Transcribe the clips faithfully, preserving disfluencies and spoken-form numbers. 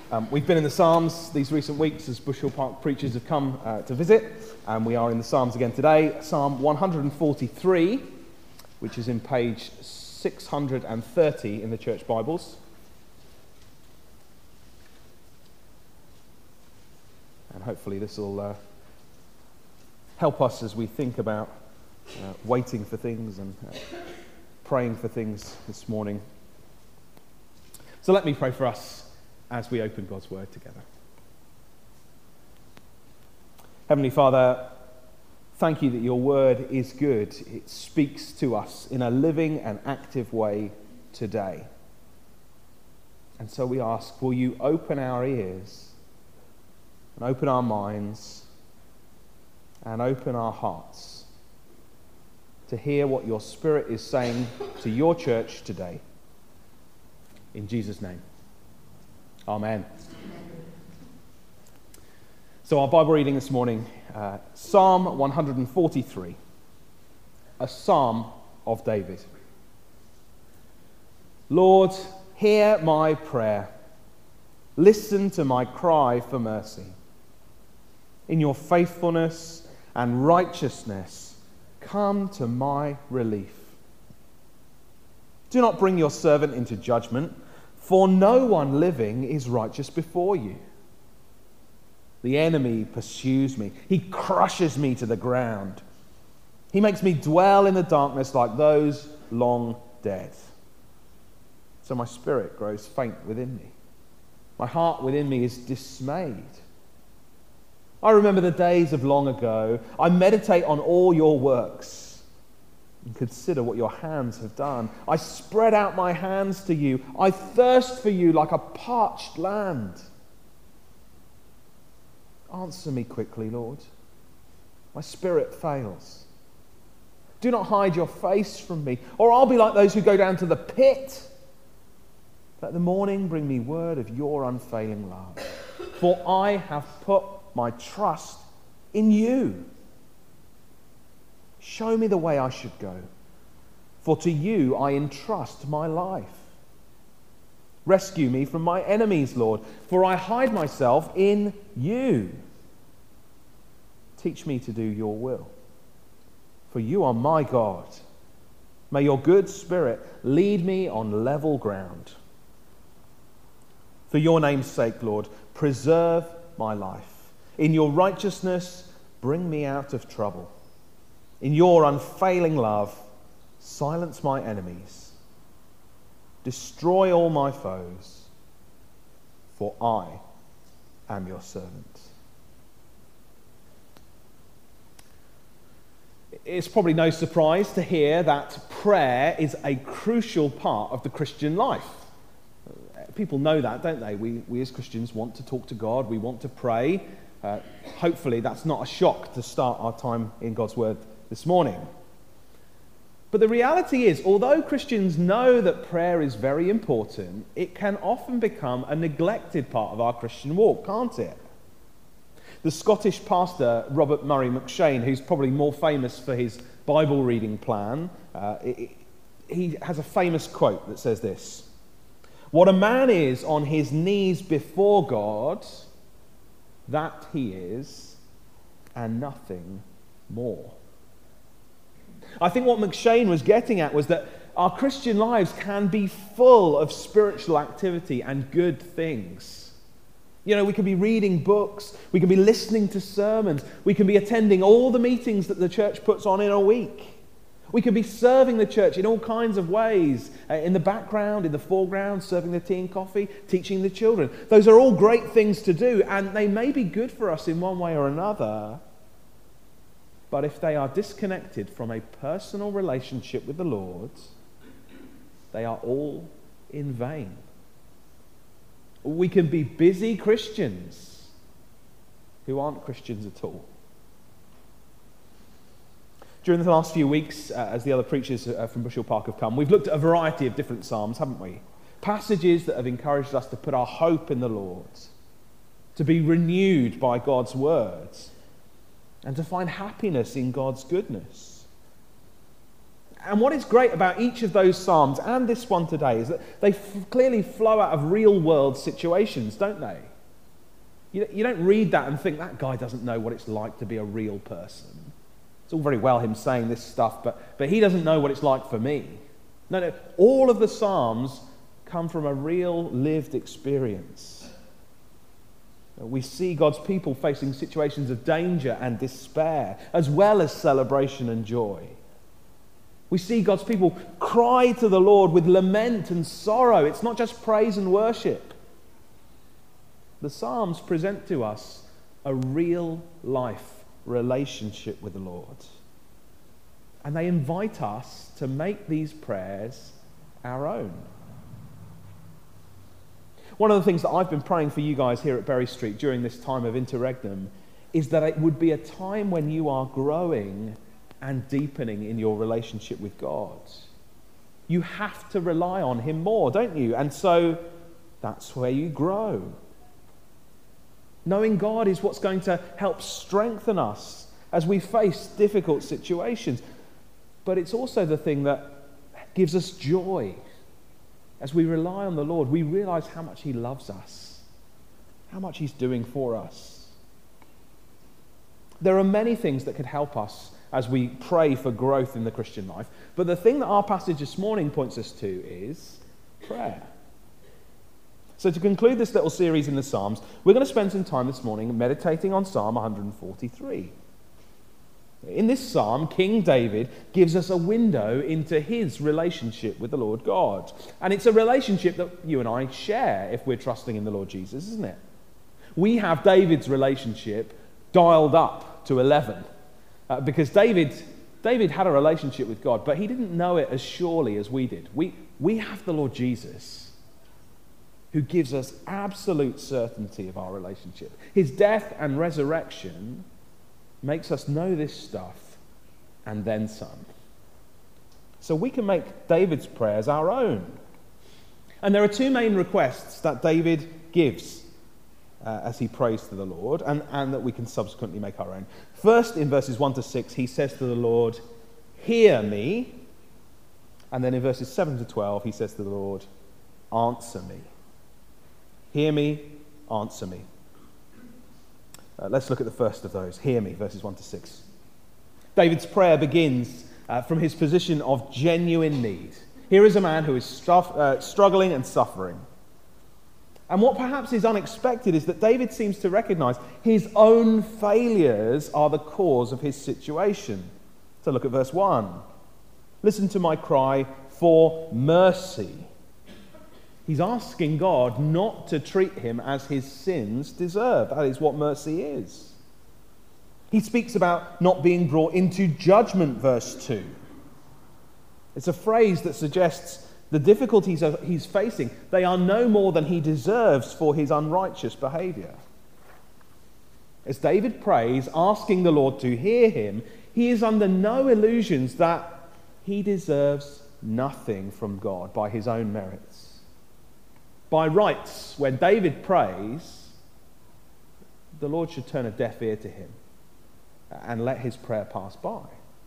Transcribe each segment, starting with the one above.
Um, we've been in the Psalms these recent weeks as Bushhill Park preachers have come uh, to visit, and we are in the Psalms again today. Psalm one forty-three, which is in page six hundred thirty in the church Bibles. And hopefully this will uh, help us as we think about uh, waiting for things and uh, praying for things this morning. So let me pray for us as we open God's Word together. Heavenly Father, thank you that your Word is good. It speaks to us in a living and active way today. And so we ask, will you open our ears and open our minds and open our hearts to hear what your Spirit is saying to your church today. In Jesus' name. Amen. So our Bible reading this morning, uh, Psalm one forty-three, a psalm of David. Lord, hear my prayer. Listen to my cry for mercy. In your faithfulness and righteousness, come to my relief. Do not bring your servant into judgment, for no one living is righteous before you. The enemy pursues me. He crushes me to the ground. He makes me dwell in the darkness like those long dead. So my spirit grows faint within me. My heart within me is dismayed. I remember the days of long ago. I meditate on all your works and consider what your hands have done. I spread out my hands to you. I thirst for you like a parched land. Answer me quickly, Lord. My spirit fails. Do not hide your face from me, or I'll be like those who go down to the pit. Let the morning bring me word of your unfailing love, for I have put my trust in you. Show me the way I should go, for to you I entrust my life. Rescue me from my enemies, Lord, for I hide myself in you. Teach me to do your will, for you are my God. May your good spirit lead me on level ground. For your name's sake, Lord, preserve my life. In your righteousness, bring me out of trouble. In your unfailing love, silence my enemies. Destroy all my foes, for I am your servant. It's probably no surprise to hear that prayer is a crucial part of the Christian life. People know that, don't they? We, we as Christians want to talk to God. We want to pray. Uh, hopefully that's not a shock to start our time in God's Word this morning. But the reality is, although Christians know that prayer is very important, it can often become a neglected part of our Christian walk, can't it? The Scottish pastor Robert Murray McCheyne, who's probably more famous for his Bible reading plan, uh, it, he has a famous quote that says this: "What a man is on his knees before God, that he is, and nothing more." I think what McCheyne was getting at was that our Christian lives can be full of spiritual activity and good things. You know, we can be reading books, we can be listening to sermons, we can be attending all the meetings that the church puts on in a week. We can be serving the church in all kinds of ways, uh, in the background, in the foreground, serving the tea and coffee, teaching the children. Those are all great things to do, and they may be good for us in one way or another. But if they are disconnected from a personal relationship with the Lord, they are all in vain. We can be busy Christians who aren't Christians at all. During the last few weeks, uh, as the other preachers uh, from Bushhill Park have come, we've looked at a variety of different psalms, haven't we? Passages that have encouraged us to put our hope in the Lord, to be renewed by God's words, and to find happiness in God's goodness. And what is great about each of those psalms and this one today is that they f- clearly flow out of real-world situations, don't they? You, you don't read that and think, that guy doesn't know what it's like to be a real person. It's all very well him saying this stuff, but, but he doesn't know what it's like for me. No, no, all of the psalms come from a real lived experience. We see God's people facing situations of danger and despair, as well as celebration and joy. We see God's people cry to the Lord with lament and sorrow. It's not just praise and worship. The Psalms present to us a real life relationship with the Lord. And they invite us to make these prayers our own. One of the things that I've been praying for you guys here at Berry Street during this time of interregnum is that it would be a time when you are growing and deepening in your relationship with God. You have to rely on him more, don't you? And so that's where you grow. Knowing God is what's going to help strengthen us as we face difficult situations. But it's also the thing that gives us joy. As we rely on the Lord, we realize how much he loves us, how much he's doing for us. There are many things that could help us as we pray for growth in the Christian life. But the thing that our passage this morning points us to is prayer. So to conclude this little series in the Psalms, we're going to spend some time this morning meditating on Psalm one forty-three. In this psalm, King David gives us a window into his relationship with the Lord God. And it's a relationship that you and I share if we're trusting in the Lord Jesus, isn't it? We have David's relationship dialed up to eleven. Uh, because David, David had a relationship with God, but he didn't know it as surely as we did. We, we have the Lord Jesus, who gives us absolute certainty of our relationship. His death and resurrection makes us know this stuff and then some. So we can make David's prayers our own. And there are two main requests that David gives Uh, as he prays to the Lord, and, and that we can subsequently make our own. First, in verses one to six, he says to the Lord, "Hear me." And then in verses seven to twelve, he says to the Lord, "Answer me." Hear me, answer me. Uh, let's look at the first of those. Hear me, verses one to six. David's prayer begins uh, from his position of genuine need. Here is a man who is stuff, uh, struggling and suffering. And what perhaps is unexpected is that David seems to recognize his own failures are the cause of his situation. So look at verse one. "Listen to my cry for mercy." He's asking God not to treat him as his sins deserve. That is what mercy is. He speaks about not being brought into judgment, verse two. It's a phrase that suggests the difficulties he's facing, they are no more than he deserves for his unrighteous behavior. As David prays, asking the Lord to hear him, he is under no illusions that he deserves nothing from God by his own merits. By rights, when David prays, the Lord should turn a deaf ear to him and let his prayer pass by.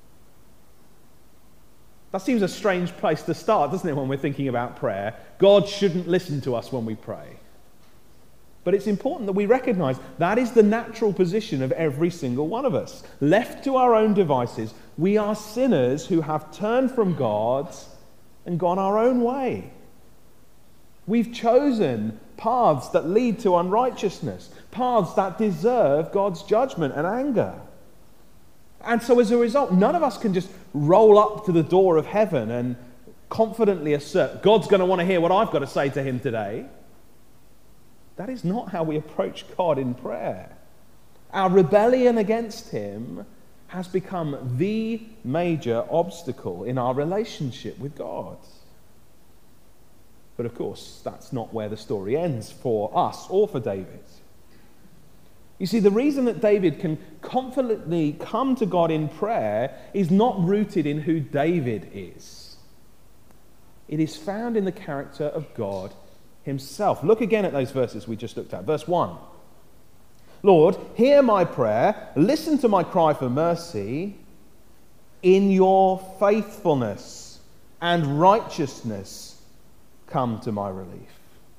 That seems a strange place to start, doesn't it, when we're thinking about prayer? God shouldn't listen to us when we pray. But it's important that we recognize that is the natural position of every single one of us. Left to our own devices, we are sinners who have turned from God and gone our own way. We've chosen paths that lead to unrighteousness, paths that deserve God's judgment and anger. And so as a result, none of us can just roll up to the door of heaven and confidently assert, God's going to want to hear what I've got to say to him today. That is not how we approach God in prayer. Our rebellion against him has become the major obstacle in our relationship with God. But of course, that's not where the story ends for us or for David. You see, the reason that David can confidently come to God in prayer is not rooted in who David is. It is found in the character of God himself. Look again at those verses we just looked at. Verse one. "Lord, hear my prayer. Listen to my cry for mercy. in your faithfulness and righteousness, come to my relief.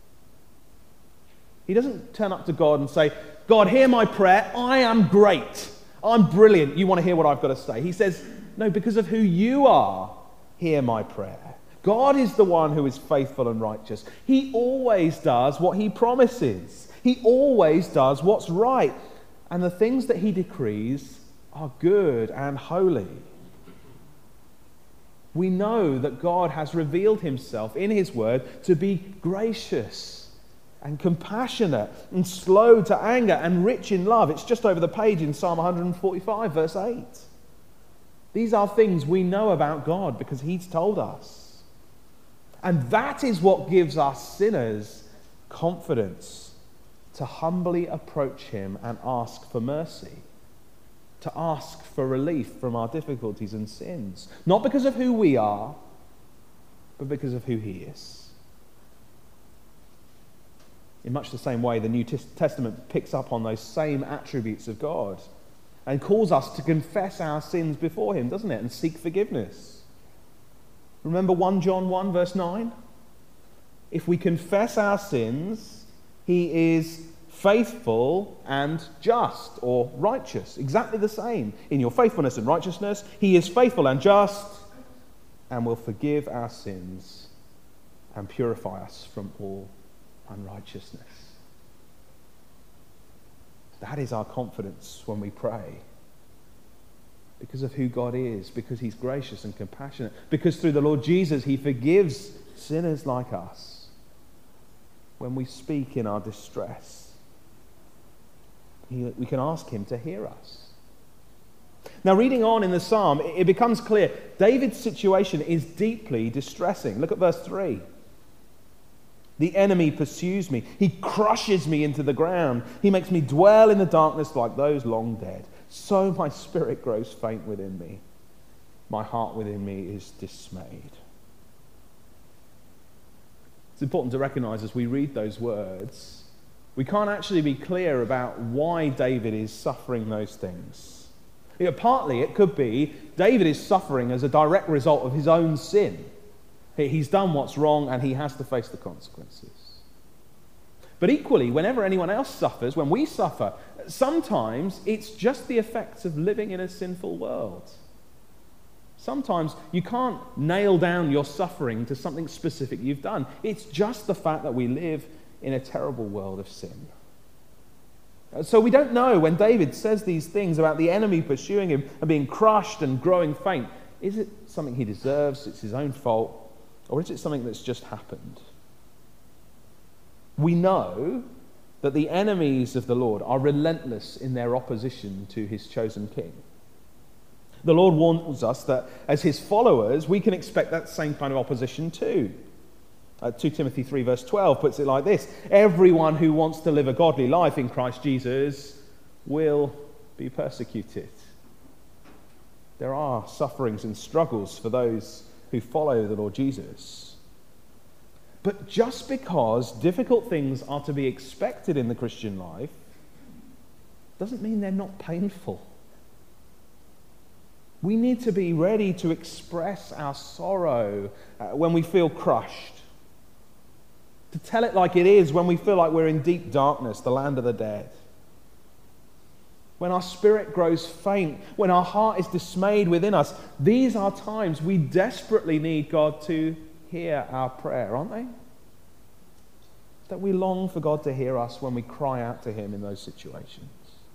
He doesn't turn up to God and say, God, hear my prayer. I am great. I'm brilliant. You want to hear what I've got to say? He says, no, because of who you are, hear my prayer. God is the one who is faithful and righteous. He always does what he promises. He always does what's right. And the things that he decrees are good and holy. We know that God has revealed himself in his word to be gracious and compassionate and slow to anger and rich in love. It's just over the page in Psalm one forty-five, verse eight. These are things we know about God because he's told us. And that is what gives us sinners confidence to humbly approach him and ask for mercy, to ask for relief from our difficulties and sins, not because of who we are, but because of who he is. In much the same way, the New Testament picks up on those same attributes of God and calls us to confess our sins before him, doesn't it? And seek forgiveness. Remember First John one, verse nine? If we confess our sins, he is faithful and just, or righteous. Exactly the same. In your faithfulness and righteousness, he is faithful and just and will forgive our sins and purify us from all unrighteousness. That is our confidence when we pray. Because of who God is, because he's gracious and compassionate, because through the Lord Jesus he forgives sinners like us. When we speak in our distress, he, we can ask him to hear us. Now, reading on in the psalm, it, it becomes clear David's situation is deeply distressing. Look at verse three. The enemy pursues me. He crushes me into the ground. He makes me dwell in the darkness like those long dead. So my spirit grows faint within me. My heart within me is dismayed. It's important to recognize as we read those words, we can't actually be clear about why David is suffering those things. You know, partly it could be David is suffering as a direct result of his own sin. He's done what's wrong and he has to face the consequences. But equally, whenever anyone else suffers, when we suffer, sometimes it's just the effects of living in a sinful world. Sometimes you can't nail down your suffering to something specific you've done. It's just the fact that we live in a terrible world of sin. So we don't know when David says these things about the enemy pursuing him and being crushed and growing faint. Is it something he deserves? It's his own fault? Or is it something that's just happened? We know that the enemies of the Lord are relentless in their opposition to his chosen king. The Lord warns us that as his followers, we can expect that same kind of opposition too. Uh, Second Timothy three verse twelve puts it like this: everyone who wants to live a godly life in Christ Jesus will be persecuted. There are sufferings and struggles for those who follow the Lord Jesus. But just because difficult things are to be expected in the Christian life doesn't mean they're not painful. We need to be ready to express our sorrow uh, when we feel crushed, to tell it like it is when we feel like we're in deep darkness, the land of the dead. When our spirit grows faint, when our heart is dismayed within us, these are times we desperately need God to hear our prayer, aren't they? That we long for God to hear us when we cry out to him in those situations.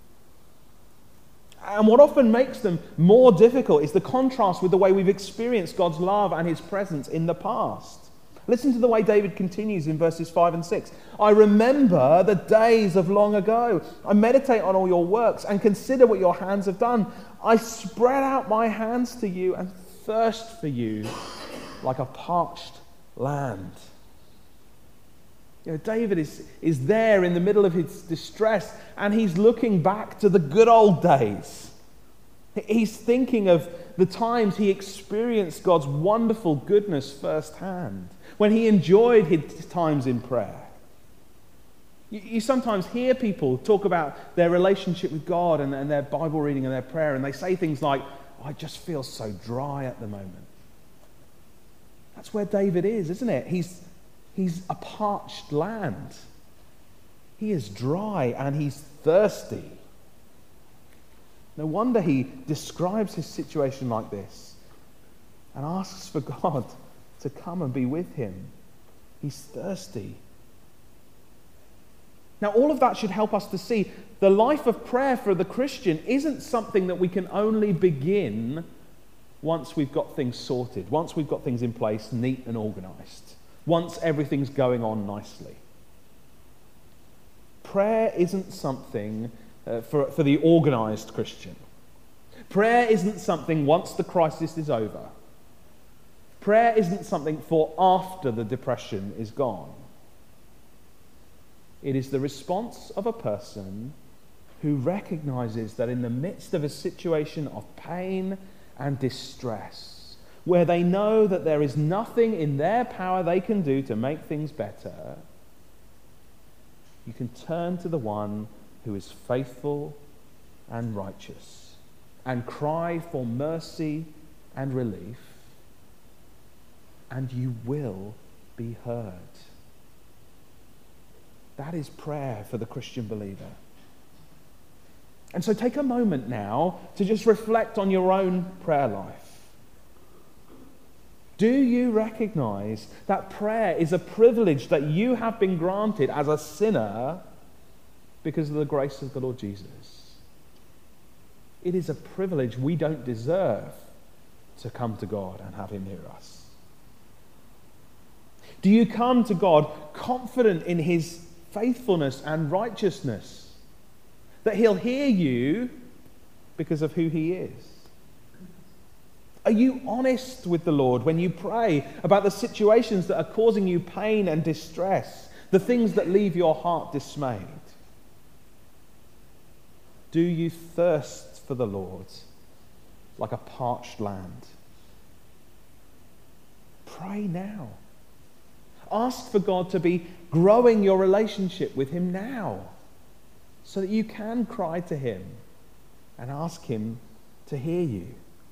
And what often makes them more difficult is the contrast with the way we've experienced God's love and his presence in the past. Listen to the way David continues in verses five and six. I remember the days of long ago. I meditate on all your works and consider what your hands have done. I spread out my hands to you and thirst for you like a parched land. You know, David is, is there in the middle of his distress and he's looking back to the good old days. He's thinking of the times he experienced God's wonderful goodness firsthand, when he enjoyed his times in prayer. You, you sometimes hear people talk about their relationship with God and, and their Bible reading and their prayer, and they say things like, oh, I just feel so dry at the moment. That's where David is, isn't it? He's, he's a parched land. He is dry and he's thirsty. No wonder he describes his situation like this and asks for God to come and be with him. He's thirsty. Now, all of that should help us to see the life of prayer for the Christian isn't something that we can only begin once we've got things sorted, once we've got things in place, neat and organized, once everything's going on nicely. Prayer isn't something uh, for, for the organized Christian. Prayer isn't something once the crisis is over. Prayer isn't something for after the depression is gone. It is the response of a person who recognizes that in the midst of a situation of pain and distress, where they know that there is nothing in their power they can do to make things better, you can turn to the one who is faithful and righteous and cry for mercy and relief, and you will be heard. That is prayer for the Christian believer. And so take a moment now to just reflect on your own prayer life. Do you recognize that prayer is a privilege that you have been granted as a sinner because of the grace of the Lord Jesus? It is a privilege we don't deserve to come to God and have him hear us. Do you come to God confident in his faithfulness and righteousness, that he'll hear you because of who he is? Are you honest with the Lord when you pray about the situations that are causing you pain and distress, the things that leave your heart dismayed? Do you thirst for the Lord like a parched land? Pray now. Ask for God to be growing your relationship with him now, so that you can cry to him and ask him to hear you.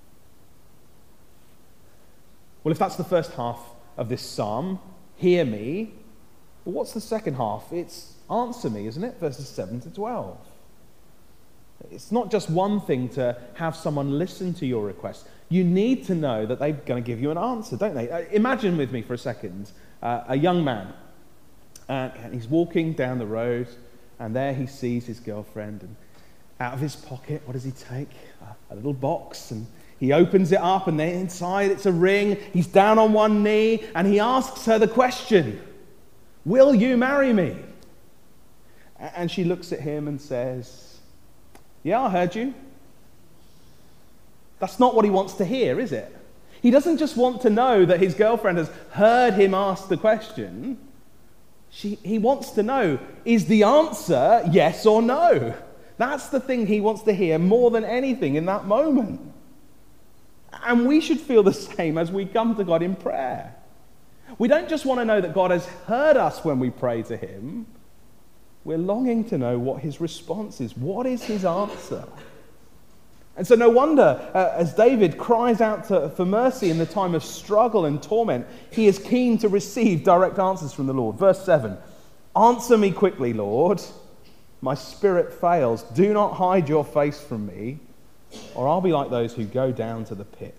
Well, if that's the first half of this psalm, hear me, well, what's the second half? It's answer me, isn't it? Verses seven to twelve. It's not just one thing to have someone listen to your request. You need to know that they're going to give you an answer, don't they? Uh, imagine with me for a second uh, a young man, uh, and he's walking down the road, and there he sees his girlfriend, and out of his pocket, what does he take? A, a little box, and he opens it up, and then inside it's a ring. He's down on one knee, and he asks her the question, "Will you marry me?" And she looks at him and says, "Yeah, I heard you." That's not what he wants to hear, is it? He doesn't just want to know that his girlfriend has heard him ask the question. She, he wants to know, is the answer yes or no? That's the thing he wants to hear more than anything in that moment. And we should feel the same as we come to God in prayer. We don't just want to know that God has heard us when we pray to him. We're longing to know what his response is. What is his answer? And so no wonder, uh, as David cries out to, for mercy in the time of struggle and torment, he is keen to receive direct answers from the Lord. Verse seven, "Answer me quickly, Lord. My spirit fails. Do not hide your face from me, or I'll be like those who go down to the pit."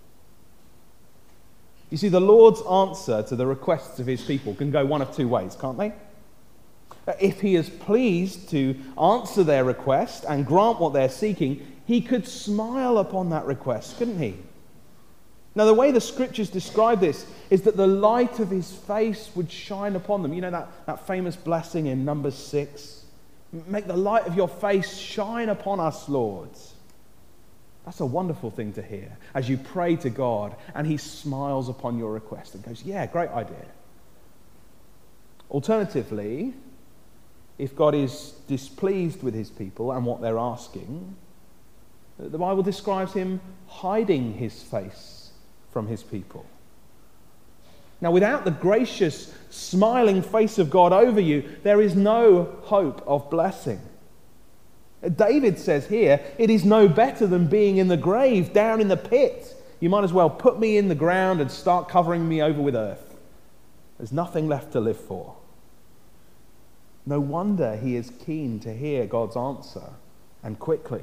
You see, the Lord's answer to the requests of his people can go one of two ways, can't they? If he is pleased to answer their request and grant what they're seeking, he could smile upon that request, couldn't he? Now, the way the scriptures describe this is that the light of his face would shine upon them. You know that, that famous blessing in Numbers six? "Make the light of your face shine upon us, Lord." That's a wonderful thing to hear as you pray to God and he smiles upon your request and goes, "Yeah, great idea." Alternatively, if God is displeased with his people and what they're asking, the Bible describes him hiding his face from his people. Now, without the gracious, smiling face of God over you, there is no hope of blessing. David says here, it is no better than being in the grave, down in the pit. You might as well put me in the ground and start covering me over with earth. There's nothing left to live for. No wonder he is keen to hear God's answer, and quickly.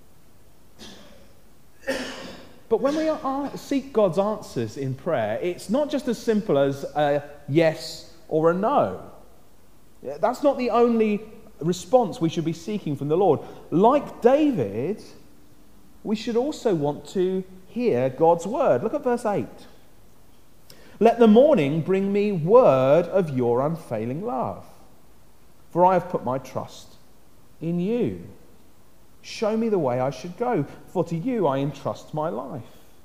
But when we are, seek God's answers in prayer, it's not just as simple as a yes or a no. That's not the only response we should be seeking from the Lord. Like David, we should also want to hear God's word. Look at verse eight. Let the morning bring me word of your unfailing love, for I have put my trust in you. Show me the way I should go, for to you I entrust my life.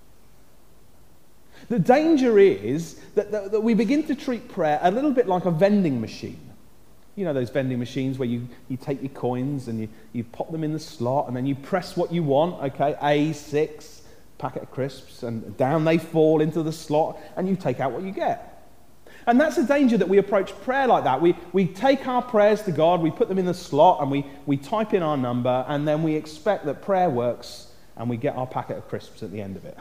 The danger is that, that, that we begin to treat prayer a little bit like a vending machine. You know those vending machines where you, you take your coins and you, you pop them in the slot and then you press what you want, okay, A six, packet of crisps, and down they fall into the slot and you take out what you get. And that's the danger that we approach prayer like that. We, we take our prayers to God, we put them in the slot, and we, we type in our number, and then we expect that prayer works, and we get our packet of crisps at the end of it.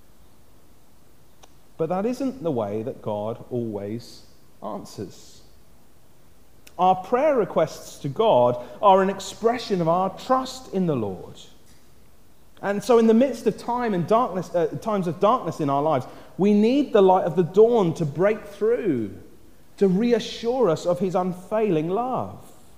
But that isn't the way that God always answers. Our prayer requests to God are an expression of our trust in the Lord. And so in the midst of time and darkness, uh, times of darkness in our lives, we need the light of the dawn to break through, to reassure us of his unfailing love.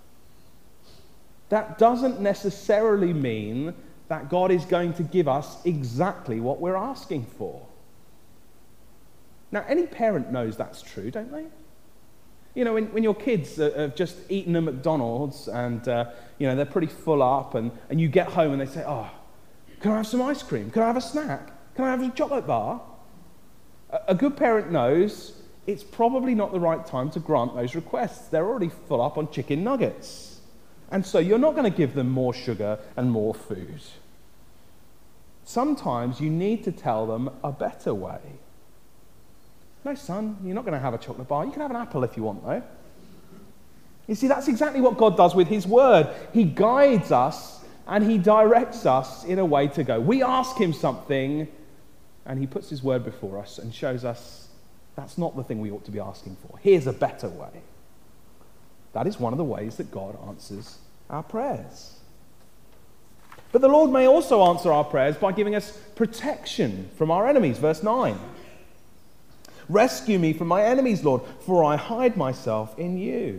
That doesn't necessarily mean that God is going to give us exactly what we're asking for. Now, any parent knows that's true, don't they? You know, when, when your kids have just eaten at McDonald's and, uh, you know, they're pretty full up, and, and you get home and they say, oh, can I have some ice cream? Can I have a snack? Can I have a chocolate bar? A good parent knows it's probably not the right time to grant those requests. They're already full up on chicken nuggets. And so you're not going to give them more sugar and more food. Sometimes you need to tell them a better way. No, son, you're not going to have a chocolate bar. You can have an apple if you want, though. You see, that's exactly what God does with his word. He guides us and he directs us in a way to go. We ask him something, and he puts his word before us and shows us that's not the thing we ought to be asking for. Here's a better way. That is one of the ways that God answers our prayers. But the Lord may also answer our prayers by giving us protection from our enemies. Verse nine. Rescue me from my enemies, Lord, for I hide myself in you.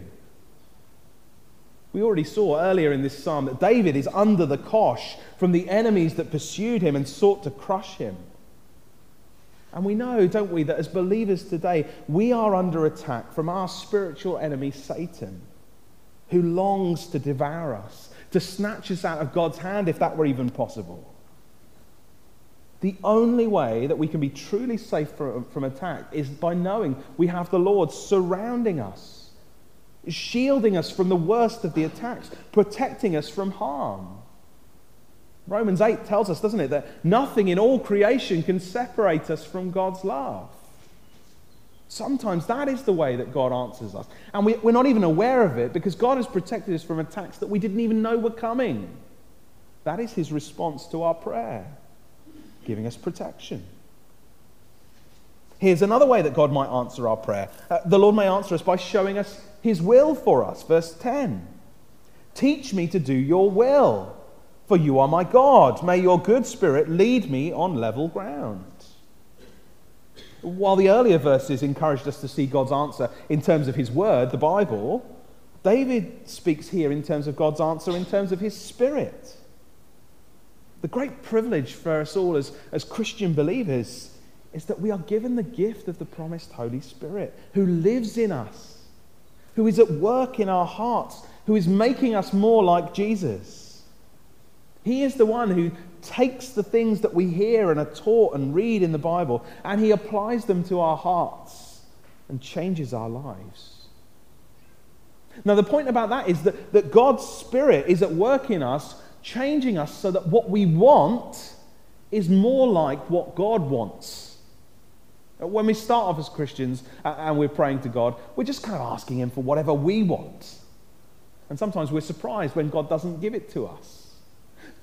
We already saw earlier in this psalm that David is under the cosh from the enemies that pursued him and sought to crush him. And we know, don't we, that as believers today, we are under attack from our spiritual enemy, Satan, who longs to devour us, to snatch us out of God's hand, if that were even possible. The only way that we can be truly safe from, from attack is by knowing we have the Lord surrounding us, shielding us from the worst of the attacks, protecting us from harm. Romans eight tells us, doesn't it, that nothing in all creation can separate us from God's love. Sometimes that is the way that God answers us. And we, we're not even aware of it because God has protected us from attacks that we didn't even know were coming. That is his response to our prayer, giving us protection. Here's another way that God might answer our prayer. Uh, the Lord may answer us by showing us his will for us. Verse ten. Teach me to do your will, for you are my God. May your good spirit lead me on level ground. While the earlier verses encouraged us to see God's answer in terms of his word, the Bible, David speaks here in terms of God's answer in terms of his spirit. The great privilege for us all as, as Christian believers is that we are given the gift of the promised Holy Spirit, who lives in us, who is at work in our hearts, who is making us more like Jesus. He is the one who takes the things that we hear and are taught and read in the Bible, and he applies them to our hearts and changes our lives. Now, the point about that is that, that God's Spirit is at work in us, changing us so that what we want is more like what God wants. When we start off as Christians and we're praying to God, we're just kind of asking him for whatever we want. And sometimes we're surprised when God doesn't give it to us.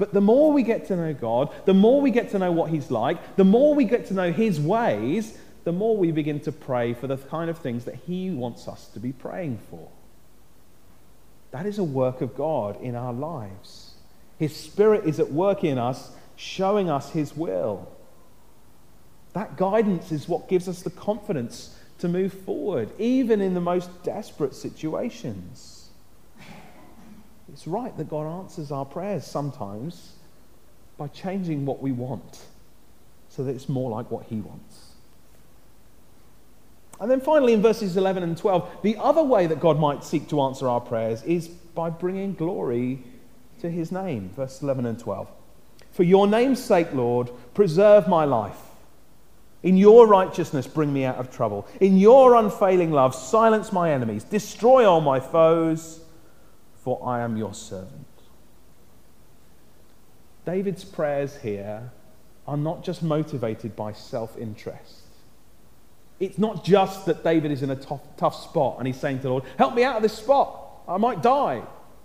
But the more we get to know God, the more we get to know what he's like, the more we get to know his ways, the more we begin to pray for the kind of things that he wants us to be praying for. That is a work of God in our lives. His Spirit is at work in us, showing us his will. That guidance is what gives us the confidence to move forward, even in the most desperate situations. It's right that God answers our prayers sometimes by changing what we want so that it's more like what he wants. And then finally in verses eleven and twelve, the other way that God might seek to answer our prayers is by bringing glory to his name. Verse eleven and twelve. For your name's sake, Lord, preserve my life. In your righteousness, bring me out of trouble. In your unfailing love, silence my enemies. Destroy all my foes, for I am your servant. David's prayers here are not just motivated by self-interest. It's not just that David is in a tough, tough spot and he's saying to the Lord, help me out of this spot, I might die.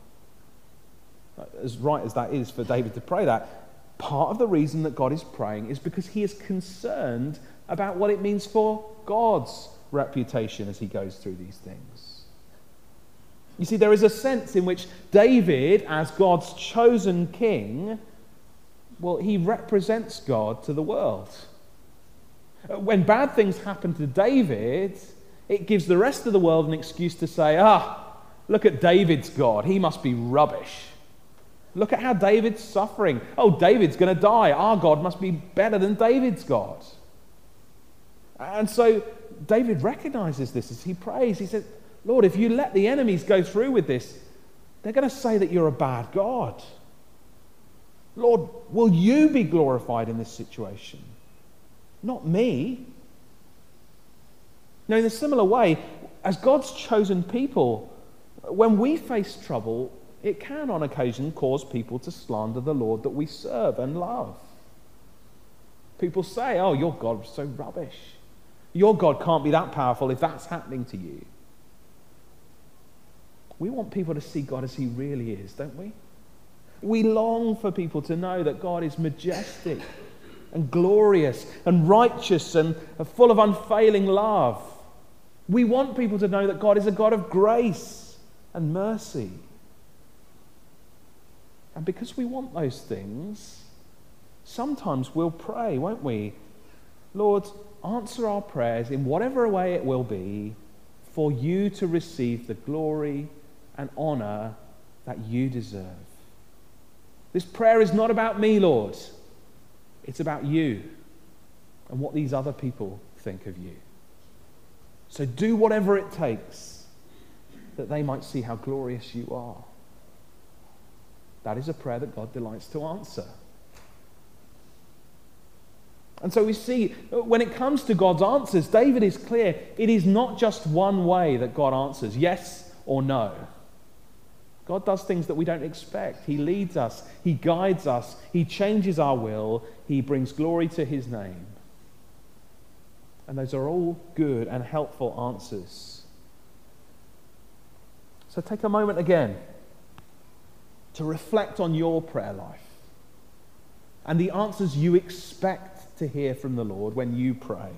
As right as that is for David to pray that, part of the reason that God is praying is because he is concerned about what it means for God's reputation as he goes through these things. You see, there is a sense in which David, as God's chosen king, well, he represents God to the world. When bad things happen to David, it gives the rest of the world an excuse to say, ah, look at David's God, he must be rubbish. Look at how David's suffering. Oh, David's going to die. Our God must be better than David's God. And so David recognizes this as he prays. He says, Lord, if you let the enemies go through with this, they're going to say that you're a bad God. Lord, will you be glorified in this situation? Not me. Now, in a similar way, as God's chosen people, when we face trouble, it can on occasion cause people to slander the Lord that we serve and love. People say, oh, your God is so rubbish. Your God can't be that powerful if that's happening to you. We want people to see God as he really is, don't we? We long for people to know that God is majestic and glorious and righteous and full of unfailing love. We want people to know that God is a God of grace and mercy. And because we want those things, sometimes we'll pray, won't we? Lord, answer our prayers in whatever way it will be for you to receive the glory and honor that you deserve. This prayer is not about me, Lord. It's about you and what these other people think of you. So do whatever it takes that they might see how glorious you are. That is a prayer that God delights to answer. And so we see, when it comes to God's answers, David is clear. It is not just one way that God answers, yes or no. God does things that we don't expect. He leads us. He guides us. He changes our will. He brings glory to his name. And those are all good and helpful answers. So take a moment again to reflect on your prayer life and the answers you expect to hear from the Lord when you pray.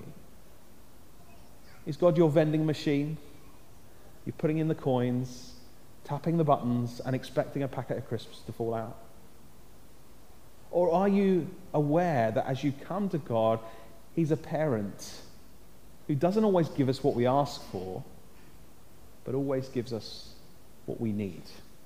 Is God your vending machine? You're putting in the coins, tapping the buttons and expecting a packet of crisps to fall out? Or are you aware that as you come to God, he's a parent who doesn't always give us what we ask for, but always gives us what we need?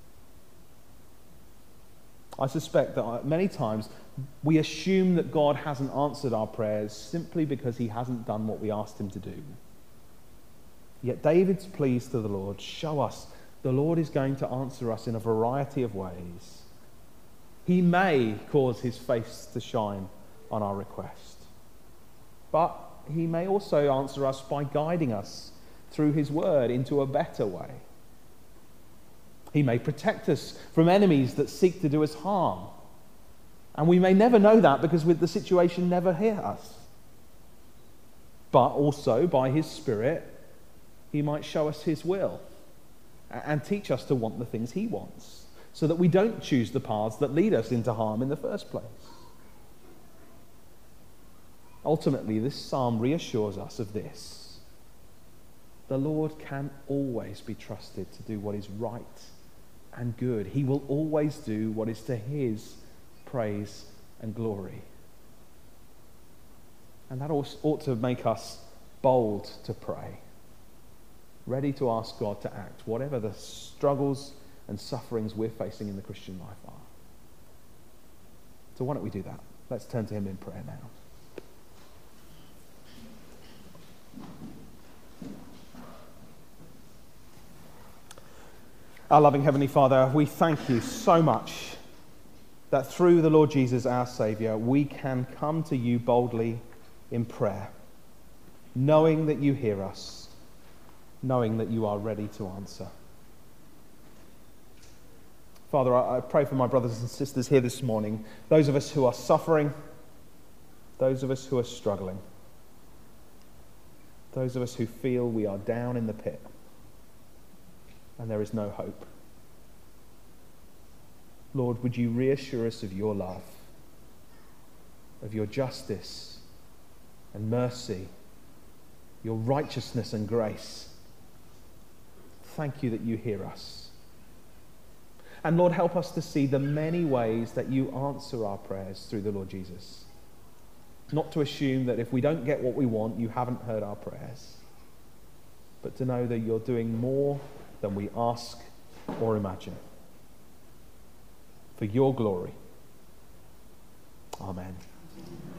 I suspect that many times we assume that God hasn't answered our prayers simply because he hasn't done what we asked him to do. Yet David's pleas to the Lord show us the Lord is going to answer us in a variety of ways. He may cause his face to shine on our request, but he may also answer us by guiding us through his word into a better way. He may protect us from enemies that seek to do us harm. And we may never know that because the situation never hit us. But also, by his Spirit, he might show us his will and teach us to want the things he wants, so that we don't choose the paths that lead us into harm in the first place. Ultimately, this psalm reassures us of this. The Lord can always be trusted to do what is right and good. He will always do what is to his praise and glory. And that ought to make us bold to pray, ready to ask God to act, whatever the struggles and sufferings we're facing in the Christian life are. So why don't we do that? Let's turn to him in prayer now. Our loving Heavenly Father, we thank you so much that through the Lord Jesus, our Saviour, we can come to you boldly in prayer, knowing that you hear us, knowing that you are ready to answer. Father, I pray for my brothers and sisters here this morning, those of us who are suffering, those of us who are struggling, those of us who feel we are down in the pit and there is no hope. Lord, would you reassure us of your love, of your justice and mercy, your righteousness and grace. Thank you that you hear us. And Lord, help us to see the many ways that you answer our prayers through the Lord Jesus. Not to assume that if we don't get what we want, you haven't heard our prayers, but to know that you're doing more than we ask or imagine. For your glory. Amen.